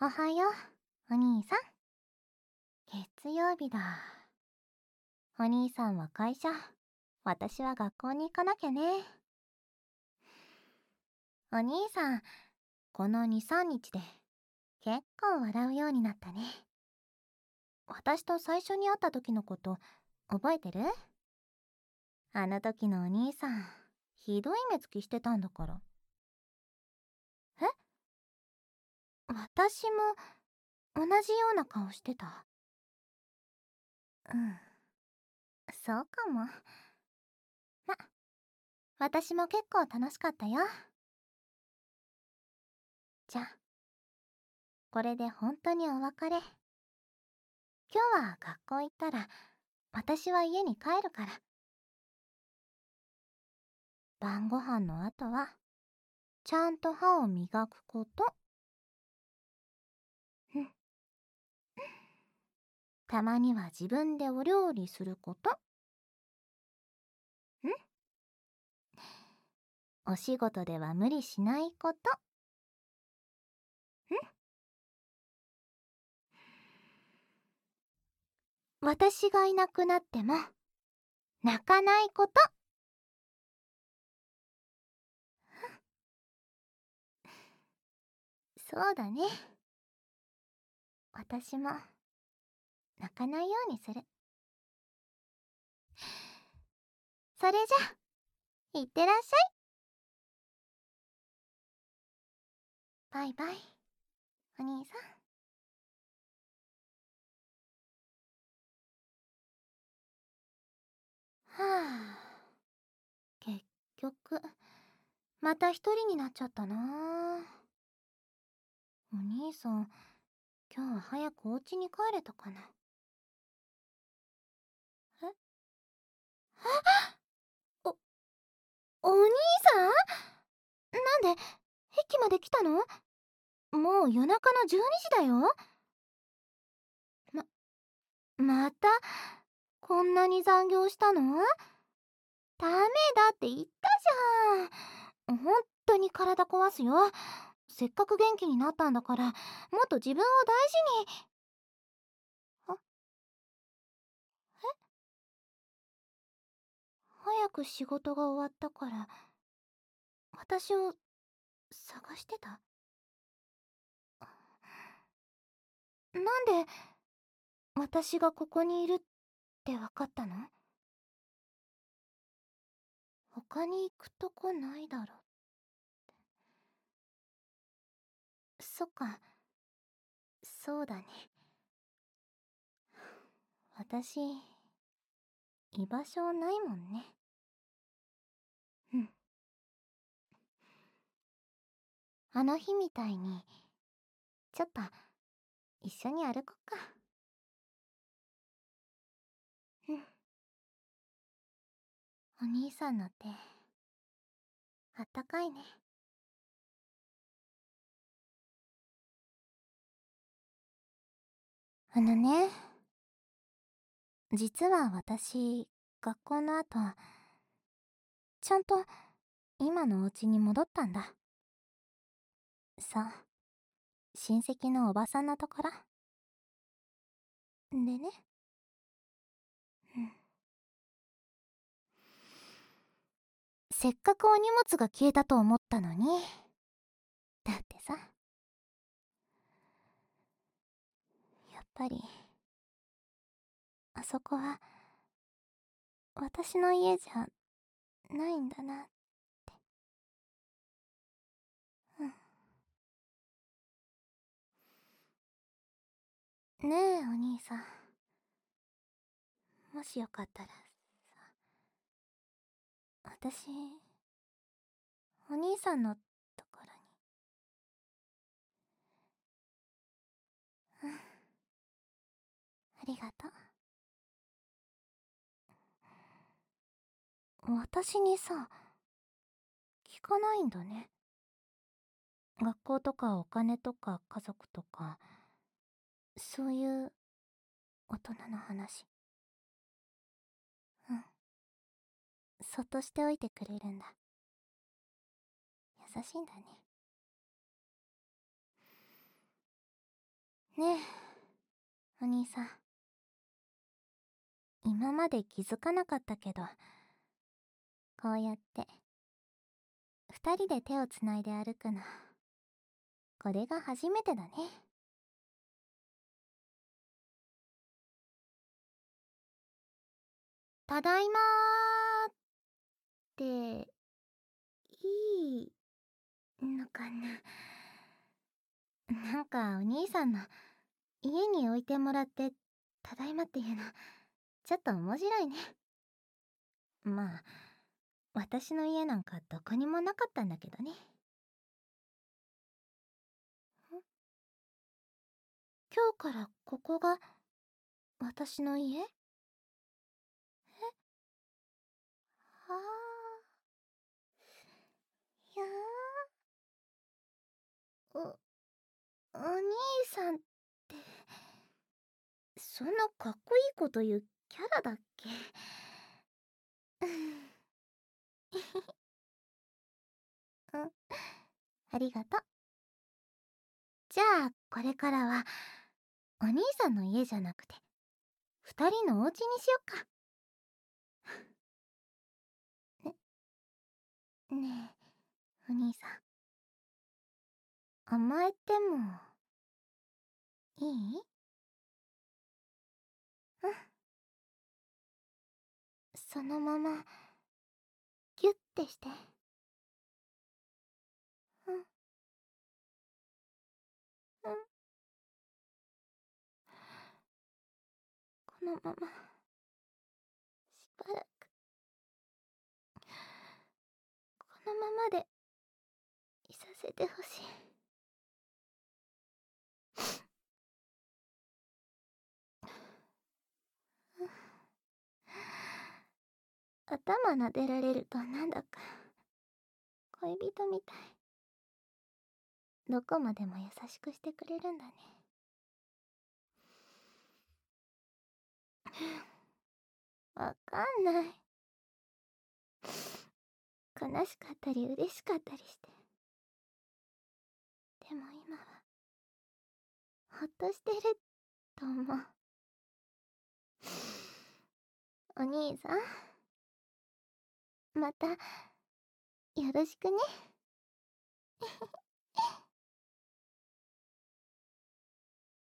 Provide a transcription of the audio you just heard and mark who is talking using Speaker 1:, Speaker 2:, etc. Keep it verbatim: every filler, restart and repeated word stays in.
Speaker 1: おはよう、お兄さん。月曜日だ。お兄さんは会社、私は学校に行かなきゃね。お兄さん、このに、さんにちで結構笑うようになったね。私と最初に会った時のこと覚えてる？あの時のお兄さん、ひどい目つきしてたんだから。え？私も同じような顔してた？うん、そうかも。ま、私も結構楽しかったよ。じゃあ、これで本当にお別れ。今日は学校行ったら、私は家に帰るから。晩ご飯の後は、ちゃんと歯を磨くこと。うん。たまには自分でお料理すること。ん？お仕事では無理しないこと。ん？私がいなくなっても、泣かないこと。そうだね。私も、泣かないようにする。それじゃ、いってらっしゃい。バイバイ、お兄さん。はあ、結局、また一人になっちゃったな。お兄さん、今日は早くお家に帰れたかな。え？お、お兄さん？なんで、駅まで来たの？もう夜中のじゅうにじだよ。ま、また、こんなに残業したの？ダメだって言ったじゃん。ほんとに体壊すよ。せっかく元気になったんだから、もっと自分を大事に。あ、え？早く仕事が終わったから、私を探してた？なんで、私がここにいるってわかったの？他に行くとこないだろ。そっか、そうだね。私、居場所ないもんね。うん。あの日みたいに、ちょっと、一緒に歩こっか。うん。お兄さんの手、あったかいね。あのね、実は私、学校の後、ちゃんと今のお家に戻ったんだ。そう、親戚のおばさんのところ。でね、うん。せっかくお荷物が消えたと思ったのに。だってさ、やっぱり、あそこは、私の家じゃないんだなって。うん。ねえ、お兄さん。もしよかったらさ、私、お兄さんのところに。うん。ありがとう。私にさ、聞かないんだね。学校とかお金とか家族とか、そういう大人の話。うん。そっとしておいてくれるんだ。優しいんだね。 兄さん。今まで気づかなかったけど、こうやって二人で手をつないで歩くの、これが初めてだね。ただいまーっていいのかな。なんかお兄さんの家に置いてもらってただいまっていうのちょっと面白いね。まあ私の家なんかどこにもなかったんだけどね。今日からここが私の家？え？はあ。いやー、お、お兄さんって、そんなかっこいいこと言うキャラだっけ？うん。うん、ありがと。じゃあ、これからは、お兄さんの家じゃなくて、二人のお家にしよっか。ね、ねえ、お兄さん。甘えても、いい？うん。そのまま、ギュッてして。うん。うん。このまま、しばらく、このままで、いさせてほしい。頭撫でられるとなんだか恋人みたい。どこまでも優しくしてくれるんだね。わかんない。悲しかったり嬉しかったりして。でも今はほっとしてると思う。お兄さん、またよろしくね。